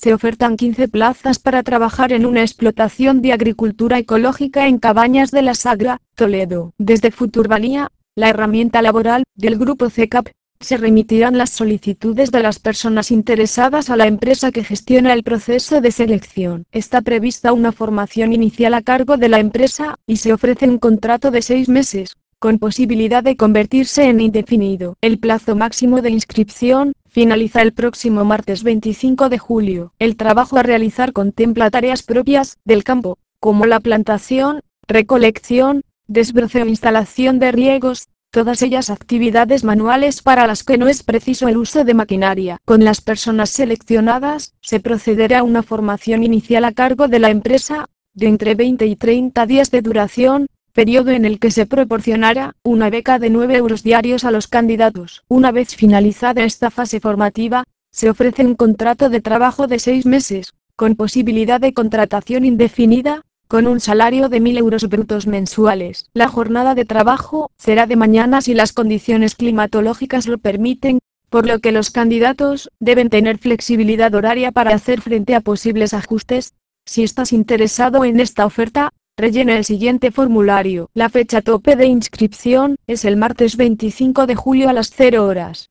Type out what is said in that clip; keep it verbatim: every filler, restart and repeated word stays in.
Se ofertan quince plazas para trabajar en una explotación de agricultura ecológica en Cabañas de la Sagra, Toledo. Desde Futurbanía, la herramienta laboral del Grupo C E C A P, se remitirán las solicitudes de las personas interesadas a la empresa que gestiona el proceso de selección. Está prevista una formación inicial a cargo de la empresa, y se ofrece un contrato de seis meses, con posibilidad de convertirse en indefinido. El plazo máximo de inscripción finaliza el próximo martes veinticinco de julio. El trabajo a realizar contempla tareas propias del campo, como la plantación, recolección, desbroce o instalación de riegos, todas ellas actividades manuales para las que no es preciso el uso de maquinaria. Con las personas seleccionadas, se procederá a una formación inicial a cargo de la empresa, de entre veinte y treinta días de duración, periodo en el que se proporcionará una beca de nueve euros diarios a los candidatos. Una vez finalizada esta fase formativa, se ofrece un contrato de trabajo de seis meses, con posibilidad de contratación indefinida, con un salario de mil euros brutos mensuales. La jornada de trabajo será de mañana si las condiciones climatológicas lo permiten, por lo que los candidatos deben tener flexibilidad horaria para hacer frente a posibles ajustes. Si estás interesado en esta oferta, rellena el siguiente formulario. La fecha tope de inscripción es el martes veinticinco de julio a las cero horas.